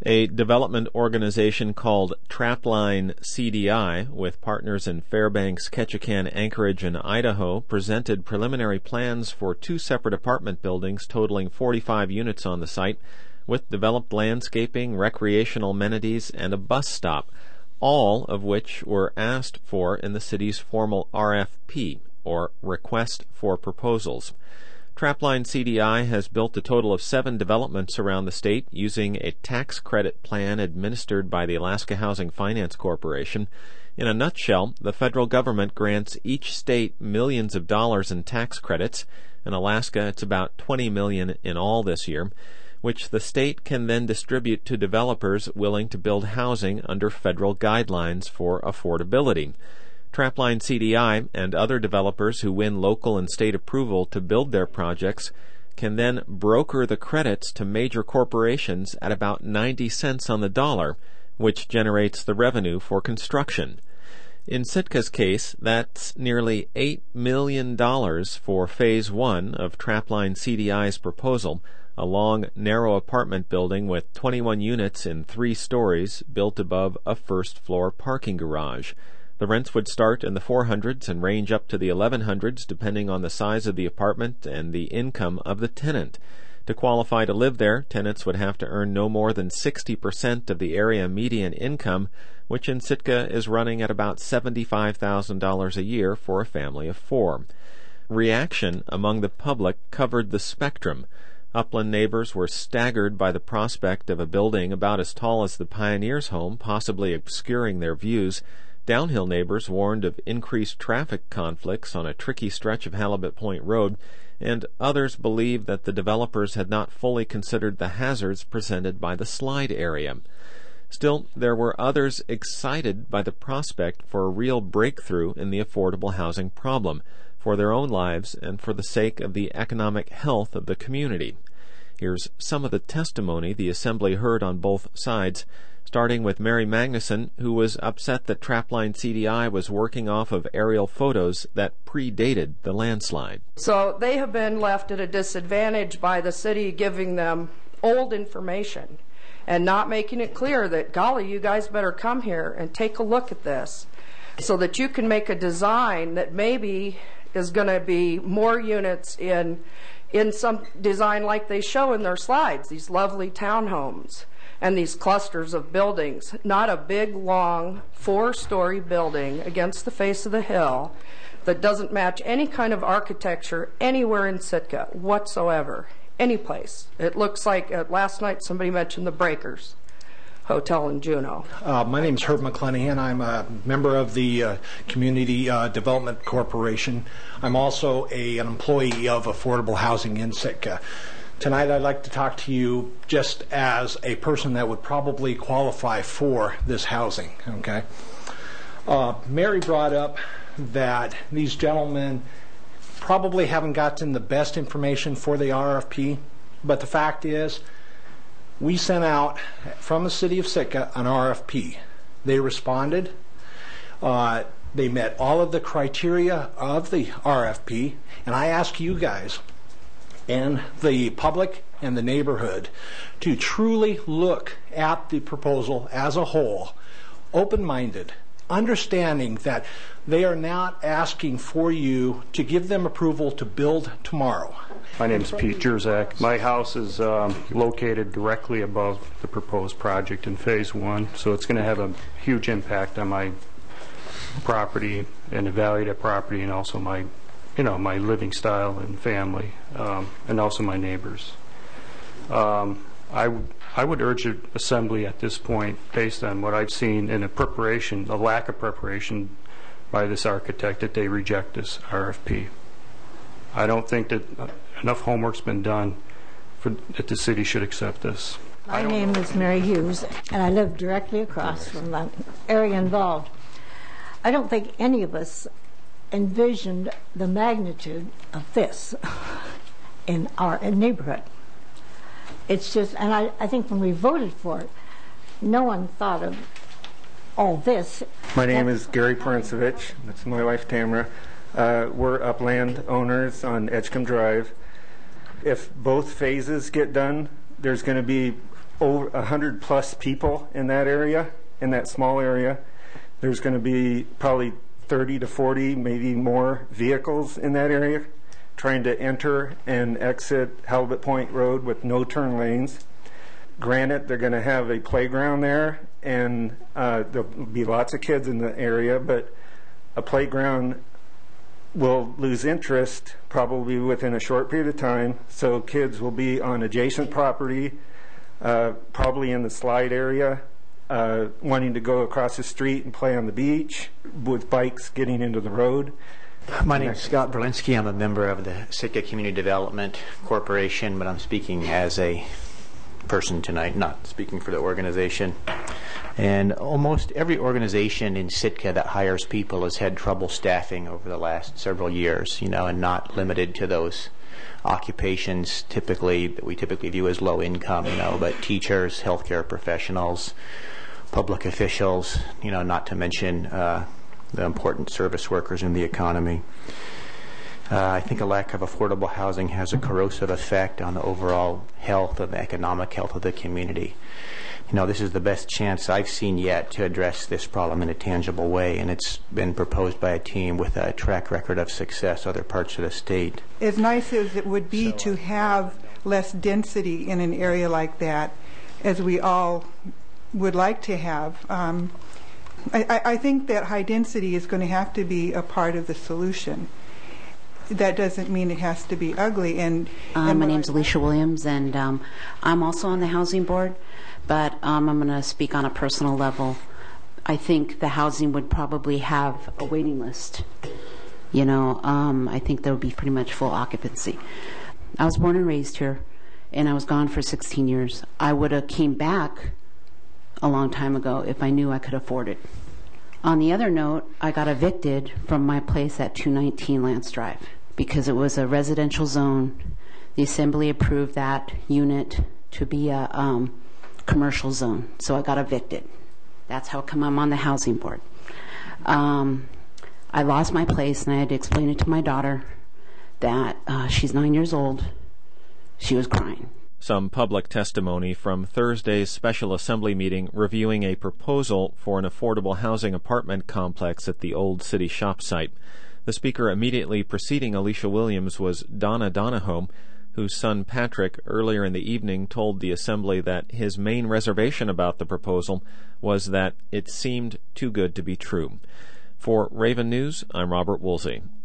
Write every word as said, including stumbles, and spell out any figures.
A development organization called Trapline C D I, with partners in Fairbanks, Ketchikan, Anchorage, and Idaho, presented preliminary plans for two separate apartment buildings totaling forty-five units on the site, with developed landscaping, recreational amenities, and a bus stop, all of which were asked for in the city's formal R F P, or Request for Proposals. Trapline C D I has built a total of seven developments around the state using a tax credit plan administered by the Alaska Housing Finance Corporation. In a nutshell, the federal government grants each state millions of dollars in tax credits. In Alaska, it's about twenty million dollars in all this year, which the state can then distribute to developers willing to build housing under federal guidelines for affordability. Trapline C D I and other developers who win local and state approval to build their projects can then broker the credits to major corporations at about ninety cents on the dollar, which generates the revenue for construction. In Sitka's case, that's nearly eight million dollars for Phase one of Trapline C D I's proposal, a long, narrow apartment building with twenty-one units in three stories built above a first-floor parking garage. The rents would start in the four hundreds and range up to the eleven hundreds depending on the size of the apartment and the income of the tenant. To qualify to live there, tenants would have to earn no more than sixty percent of the area median income, which in Sitka is running at about seventy-five thousand dollars a year for a family of four. Reaction among the public covered the spectrum. Upland neighbors were staggered by the prospect of a building about as tall as the Pioneers' home possibly obscuring their views. Downhill neighbors warned of increased traffic conflicts on a tricky stretch of Halibut Point Road, and others believed that the developers had not fully considered the hazards presented by the slide area. Still, there were others excited by the prospect for a real breakthrough in the affordable housing problem, for their own lives and for the sake of the economic health of the community. Here's some of the testimony the Assembly heard on both sides, starting with Mary Magnuson, who was upset that Trapline C D I was working off of aerial photos that predated the landslide. So they have been left at a disadvantage by the city giving them old information and not making it clear that, golly, you guys better come here and take a look at this so that you can make a design that maybe is going to be more units in in some design like they show in their slides, these lovely townhomes and these clusters of buildings, not a big, long, four-story building against the face of the hill that doesn't match any kind of architecture anywhere in Sitka whatsoever, any place. It looks like, uh, last night somebody mentioned the Breakers Hotel in Juneau. Uh, my name is Herb McClenaghan. I'm a member of the uh, Community uh, Development Corporation. I'm also a, an employee of Affordable Housing in Sitka. Tonight I'd like to talk to you just as a person that would probably qualify for this housing. Okay. Uh, Mary brought up that these gentlemen probably haven't gotten the best information for the R F P, but the fact is we sent out from the city of Sitka an R F P. They responded. Uh, they met all of the criteria of the R F P, and I ask you guys and the public and the neighborhood to truly look at the proposal as a whole, open-minded, understanding that they are not asking for you to give them approval to build tomorrow. My name is Pete Jerzak. My house is um, located directly above the proposed project in Phase one, so it's going to have a huge impact on my property and the value of that property, and also my you know, my living style and family, um, and also my neighbors. Um, I, w I would urge the Assembly at this point, based on what I've seen in a preparation, a lack of preparation by this architect, that they reject this R F P. I don't think that enough homework's been done for that the city should accept this. My name is Mary Hughes, and I live directly across from the area involved. I don't think any of us envisioned the magnitude of this in our neighborhood. It's just, and I, I think when we voted for it, no one thought of all this. My name is Gary Parincevich. That's my wife Tamara. Uh, we're upland owners on Edgecombe Drive. If both phases get done, there's going to be over one hundred plus people in that area, in that small area. There's going to be probably thirty to forty, maybe more vehicles in that area trying to enter and exit Halibut Point Road with no turn lanes. Granted, they're going to have a playground there, and uh, there'll be lots of kids in the area, but a playground will lose interest probably within a short period of time, so kids will be on adjacent property, uh, probably in the slide area, uh, wanting to go across the street and play on the beach, with bikes getting into the road. My name is Scott Berlinski. I'm a member of the Sitka Community Development Corporation, but I'm speaking as a person tonight, not speaking for the organization. And almost every organization in Sitka that hires people has had trouble staffing over the last several years, you know, and not limited to those occupations typically that we typically view as low income, you know, but teachers, healthcare professionals, public officials, you know, not to mention uh, the important service workers in the economy. Uh, I think a lack of affordable housing has a corrosive effect on the overall health and the economic health of the community. You know, this is the best chance I've seen yet to address this problem in a tangible way, and it's been proposed by a team with a track record of success in other parts of the state. As nice as it would be to have less density in an area like that, as we all would like to have, um, I, I think that high density is going to have to be a part of the solution. That doesn't mean it has to be ugly. And, uh, and my name's Alicia Williams, and um, I'm also on the housing board, but um, I'm going to speak on a personal level. I think the housing would probably have a waiting list. You know, um, I think there would be pretty much full occupancy. I was born and raised here, and I was gone for sixteen years. I would have came back a long time ago if I knew I could afford it. On the other note, I got evicted from my place at two nineteen Lance Drive because it was a residential zone. The assembly approved that unit to be a um, commercial zone, so I got evicted. That's how come I'm on the housing board. Um, I lost my place, and I had to explain it to my daughter that uh, she's nine years old. She was crying. Some public testimony from Thursday's special assembly meeting reviewing a proposal for an affordable housing apartment complex at the old city shop site. The speaker immediately preceding Alicia Williams was Donna Donahoe, whose son Patrick earlier in the evening told the assembly that his main reservation about the proposal was that it seemed too good to be true. For Raven News, I'm Robert Woolsey.